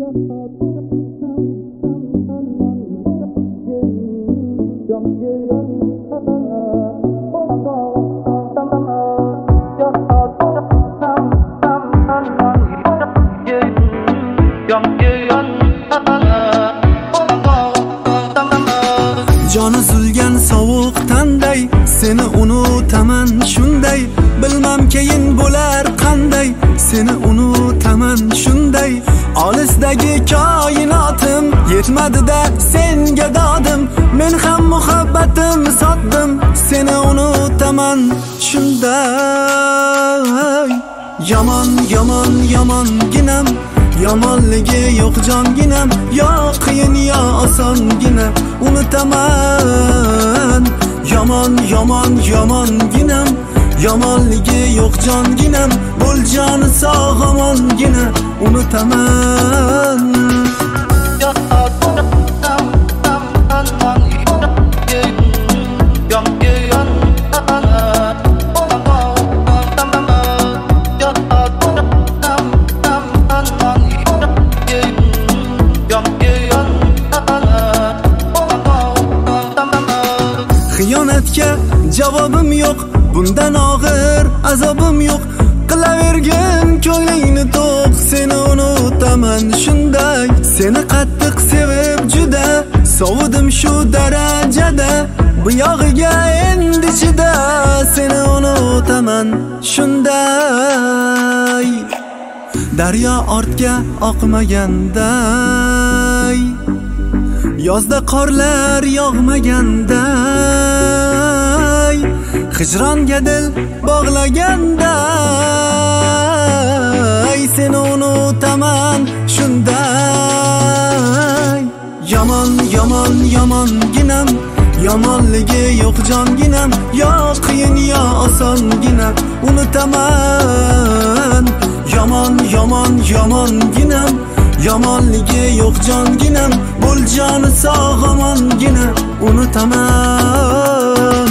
Joni zulgan sovuq tanday, seni unutaman shunday. Bilmam keyin bo'lar qanday, seni unutaman shunday. Olisdagi koinotim yetmadi-da senga dodim. Men ham muhabbatim sotdim, seni unutaman shunday. Yomon yomon yomonginam, yomonligi yo'q jonginam. Yo qiyin yo osongina unutaman. Yomon yomon yomonginam, yomonligi yo'q jonginam. Bo'l joni sog' omongina unutaman. Xiyonatga javobim yo'q, bundan og'ir azobim yo'q. Qilavergin ko'nglingni to'q, seni unutaman shunday. Seni qattiq sevib juda, sovudim shu darajada. Bu yog'iga endi chida, seni unutaman shunday. Daryo ortga oqmaganday, yozda qorlar yog'maganday, hijronga dil bog'laganday, seni unutaman shunday. Yomon yomon yomonginam, yomonligi yo'q jonginam. Yo qiyin yo osongina unutaman. Yomon yomon yomonginam, yomonligi yo'q jonginam. Bo'l joni sog' omongina unutaman.